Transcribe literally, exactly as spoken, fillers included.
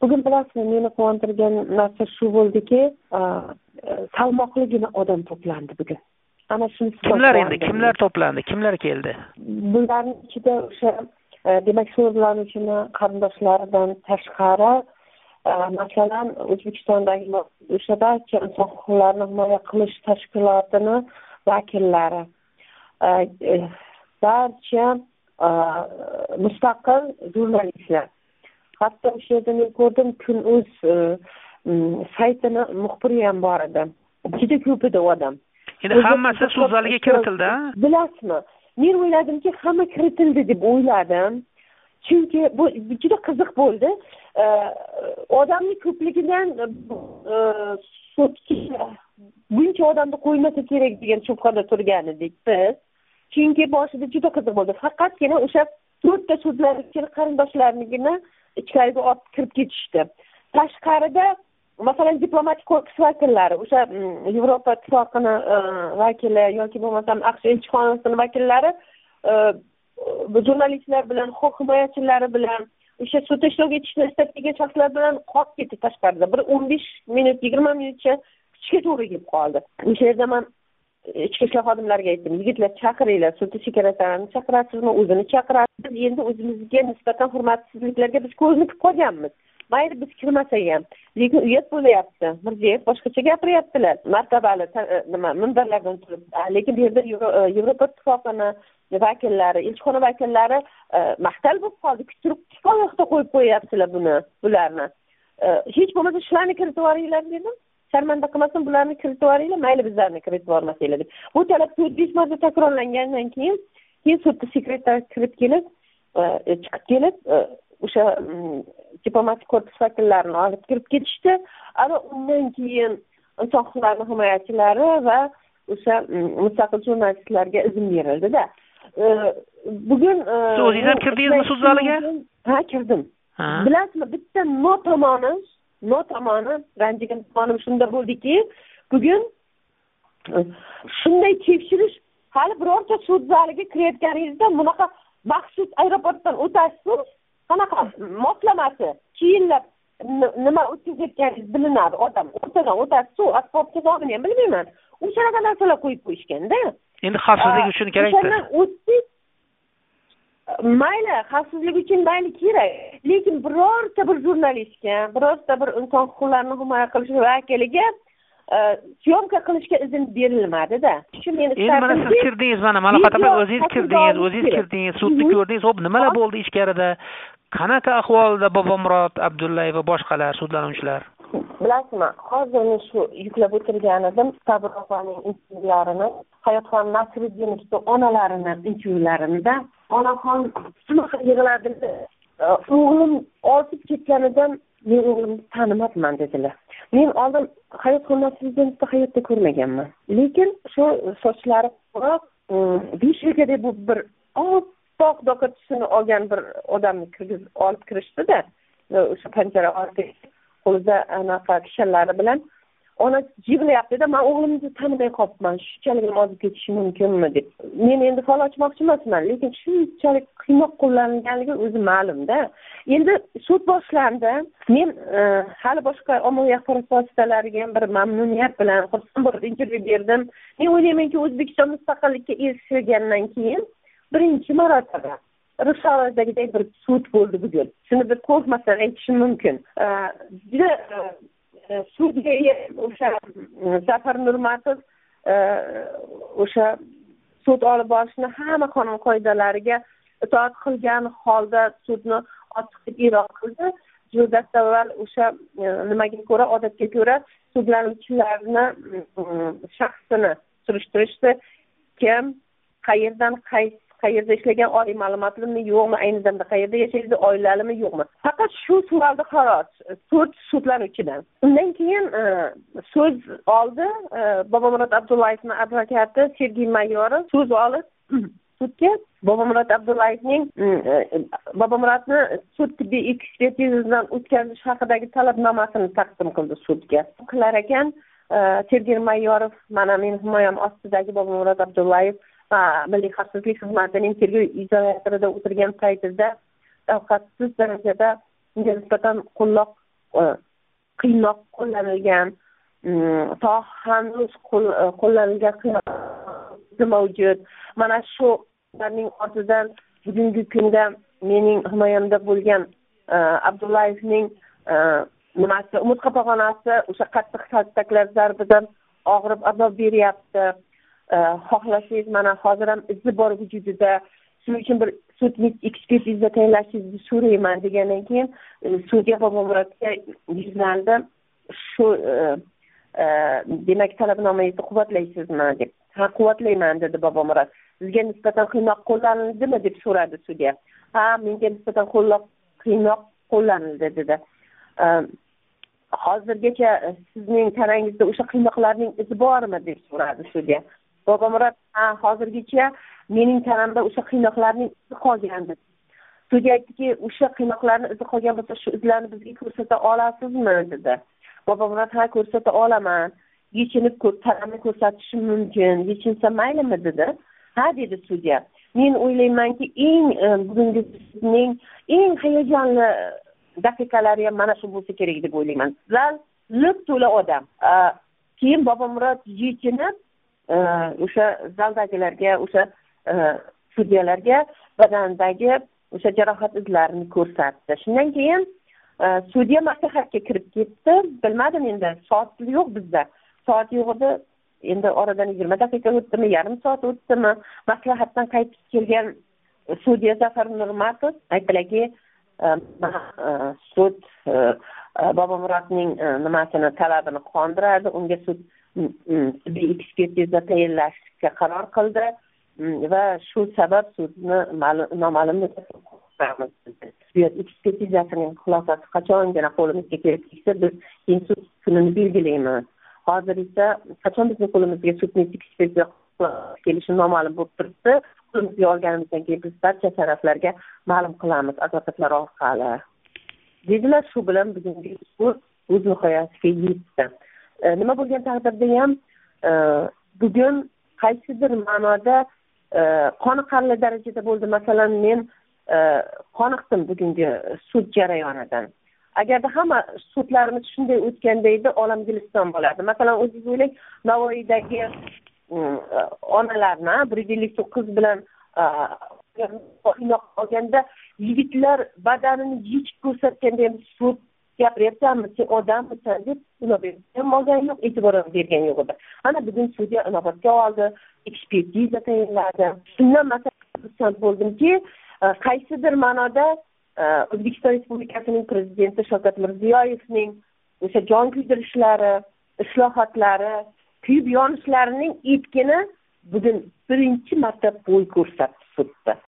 bugun bilasizmi, meni quvontirgan narsa shu bo'ldiki, salmoqligina odam to'plandi bugun. Ana shunisi. Kimlar endi? Kimlar to'plandi? Kimlar keldi? Bularning ichida o'sha demak, sudlanuvchini qarindoshlaridan tashqari, masalan, O'zbekistondagi o'sha barcha inson huquqlarini himoya qilish tashkilotini vakillari, barcha mustaqil jurnalistlar. Hatto o'sha yerda men ko'rdim, Kun.uz saytini muxbiri ham bor edi. Juda ko'p edi odam. Endi hammasi sud zaliga kiritildi. Bilasizmi? Men o'yladimki, hamma kiritildi deb o'yladim. Chunki bu juda qiziq bo'ldi. Odamning ko'pligidan sudga buncha odamni qo'ymasa kerak degan shubhada turgan edik biz. Chunki boshida juda qiziq bo'ldi. Faqatgina o'sha to'rtta sudlanuvchi qarindoshlarinigina ichkariga olib kirib ketishdi. Tashqarida masalan diplomatik korpus vakillari, o'sha Yevropa ittifoqini vakili yoki bo'lmasam AQSh elchixonasining vakillari jurnalistlar bilan, huquq himoyachilari bilan, o'sha sud ishtirok etishni istagan shaxslar bilan qolib ketdi tashqarida. Bir o'n besh minut, yigirma minutcha kutishga to'g'ri kelib qoldi. O'sha yerda men ichki ishlar xodimlariga aytdim, yigitlar chaqiringlar, sud sekretarni chaqirasizmi, o'zini chaqirasiz. Biz endi o'zimizga nisbatan hurmatsizliklarga biz ko'zni tikib qolganmiz. Mayli biz kirmasak ham, lekin uyat bo'layapti. Mirziyoyev boshqacha gapiryaptilar. Martabali nima minbarlardan turib, lekin bu yerda Yevropa ittifoqini vakillari, elchixona vakillari mahtal bo'lib qoldi. Kuchtirib oyoqda qo'yib qo'yaptilar buni, bularni. Hech bo'lmasa shularni kiritib yuboringlar dedim. Sharmanda qilmasin, bularni kiritib yuboringlar, mayli bizlarni kiritib yubormasanglar deb. Bu talab to'rt besh marta takrorlangandan keyin, keyin sudda sekretar kirib kelib, chiqib kelib, o'sha diplomatik korpus vakillarini olib kirib ketishdi. Ana undan keyin inson huquqlari himoyachilari va o'sha mustaqil jurnalistlarga izn berildi-da. Bugun siz o'zingiz ham kirdingizmi sud zaliga? Ha, kirdim. Bilasizmi, bitta no tomoni, no tomoni, ranjigan tomonim shunda bo'ldiki, bugun shunday tekshirish, hali birorta sud zaliga kirayotganingizda bunaqa maxsus aeroportdan o'tasiz, qanaqa moslamasi, kiyinlab nima o'tkazayotganingiz bilinadi. Odam o'rtadan o'tasiz, asfaltga solg'ini ham bilmayman. O'shanaqa narsalar qo'yib qo'yishganda. Endi xavfsizlik uchun kerakdir. O'shandan o'tdik. Mayli, xavfsizlik uchun mayli kerak. Lekin birorta bir jurnalistga, birorta bir inson huquqlarini himoya qilish vakiliga syomka qilishga izn berilmadi-da. Shu meni endi mana siz kirdingiz, mana Malohat opa, o'zingiz kirdingiz, o'zingiz kirdingiz, sudni ko'rdingiz. Hop, nimalar bo'ldi ichkarida? Qanaqa ahvolda Bobomurod Abdullayev va boshqalar sudlanuvchilar? Bilasizmi, hozir men shu yuklab o'tirgan edim Sabr opaning intervyularini, Hayotxon Nasriddinov onalarining intervyularini-da. Onaxon shunaqa yig'ladi. O'g'lim olib ketganidan men o'g'limni tanimayman dedilar. Men oldin Hayotxon Nasriddinovni hayotda ko'rmaganman. Lekin shu sochlari qora, besh yilgada bu bir oppoq dokatusini olgan bir odamni kirgizib olib kirishdi-da. O'sha panjara ortida qo'lida anaqa kishanlari bilan ona jig'layapti-da, men o'g'limni tanimay qolibman, shunchalik olib ketishi mumkinmi deb. Men endi fol ochmoqchi emasman, lekin shunchalik qiynoq qo'llanganligi o'zi ma'lum-da. Endi sud boshlandi. Men hali boshqa ommaviy axborot vositalariga ham bir mamnuniyat bilan xursand bo'lib intervyu berdim. Men o'ylaymanki, O'zbekiston mustaqillikka erishgandan keyin birinchi marotaba Risholadagidek bir sud bo'ldi bugun. Shuni bir ko'zmasdan aytishim mumkin. Juda sudga o'sha Zafar Nurmatov o'sha sud olib borishni hamma qonun qoidalariga itoat qilgan holda sudni ochiq deb e'lon qildi. Juda avval o'sha nimaga ko'ra, odatga ko'ra sudlanuvchilarni shaxsini surishtirishdi. Kim, qayerdan, qaysi qayerda ishlagan, oliy ma'lumotlarmi yo'qmi, ayni damda qayerda yashaydi, oilalimi yo'qmi. Faqat shu savolda xolos to'rt sudlanuvchidan. Undan keyin so'z oldi Bobomurod Abdullayevning advokati Sergey Mayorov so'z olib sudga Bobomurod Abdullayevning Bobomurodni sud tibbiy ekspertizadan o'tkazish haqidagi talabnomasini taqdim qildi sudga. Qilar ekan Sergey Mayorov, mana men himoyam ostidagi Bobomurod Abdullayev Milliy xavfsizlik xizmatining intervyu izolyatorida o'tirgan paytida davqatsiz darajada unga nisbatan qo'lloq qiynoq qo'llanilgan, to hanuz qo'llanilgan qiynoq mavjud. Mana shu ularning ortidan bugungi kunda mening himoyamda bo'lgan Abdullayevning nimasi, umurtqa pog'onasi o'sha qattiq kaltaklar zarbidan og'rib azob beryapti. Xohlasangiz mana hozir ham izi bor vujudida, shuning uchun bir sudlik ekspertiza tayinlashingizni so'rayman degandan keyin sudya Bobomurodga yuzlandi. Shu demak talabnomangizni quvvatlaysizmi deb. Ha, quvvatlayman dedi Bobomurod. Sizga nisbatan qiynoq qo'llanildimi deb so'radi sudya. Ha, menga nisbatan qiynoq qo'llanildi dedi. Hozirgacha sizning tanangizda o'sha qiynoqlarning izi bormi deb so'radi sudya. Bobomurod, ha, hozirgacha mening tanamda o'sha qiynoqlarning izi qolgan dedi. Sudya aytdiki, o'sha qiynoqlarning izi qolgan bo'lsa, shu izlarni bizga ko'rsata olasizmi dedi. Bobomurod, ha, ko'rsata olaman. Yechinib tanamni ko'rsatishim mumkin. Yechinsa maylimi dedi. Ha dedi sudya. Men o'ylaymanki, eng bugungi sizning eng hayajonli daqiqalari ham mana shu bo'lsa kerak deb o'ylayman. Zal liq to'la odam. Keyin Bobomurod yechinib o'sha zaldagilarga, o'sha sudyalarga badandagi o'sha jarohat izlarini ko'rsatdi. Shundan keyin sudya maslahatga kirib ketdi. Bilmadim endi, soat yo'q bizda. Soat yo'q edi. Endi oradan yigirma daqiqa o'tdimi, yarim soat o'tdimi, maslahatdan qaytib kelgan sudya Zafar Nurmatov aytdilarki, sud Bobomurodning nimasini talabini qondiradi, unga sud tibbiy ekspertiza tayinlashga qaror qildi va shu sabab sudni noma'lum ekspertizasining xulosasi qachongina qo'limizga kelib kelsa, biz keyin sud kunini belgilaymiz. Hozir esa qachon bizning qo'limizga sudning ekspertiza kelishi noma'lum bo'lib turibdi. Qo'limizga olganimizdan keyin biz barcha taraflarga ma'lum qilamiz advokatlar orqali. Dedilar, shu bilan bugungi sud o'z nihoyasiga yetdi. Nima bo'lgan taqdirda ham bugun qaysidir ma'noda qoniqarli darajada bo'ldi. Masalan, men qoniqdim bugungi sud jarayonidan. Agarda hamma sudlarimiz shunday o'tganda edi, olamguliston bo'lardi. Masalan, o'zingiz o'ylang, Navoiydagi onalarni bir yuz ellik to'qqiz bilan qiynoq olganda yigitlar badanini yechib ko'rsatganda ham sud gapiryapsanmi, sen odammisan deb inobatga olgan yo'q, e'tibor bergan yo'q edi. Ana bugun sudya inobatga oldi, ekspertiza tayinladi. Shundan masalan bo'ldimki, qaysidir ma'noda O'zbekiston Respublikasining prezidenti Shavkat Mirziyoyevning o'sha jon kuydirishlari, islohotlari, kuyib yonishlarining etkini bugun birinchi marta bo'y ko'rsatdi sudda.